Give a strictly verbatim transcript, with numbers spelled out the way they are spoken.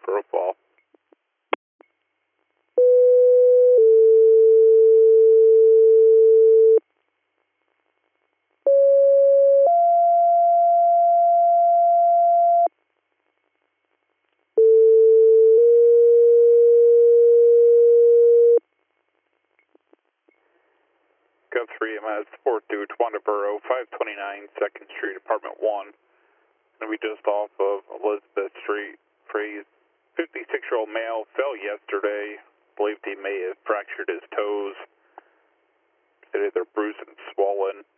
profile. Got three M S four two Twandaboro, five twenty-nine second Street, Apartment one. Gonna be just off of Elizabeth Street. Phrase, fifty-six-year-old male fell yesterday. Believed he may have fractured his toes. Said either bruised and swollen.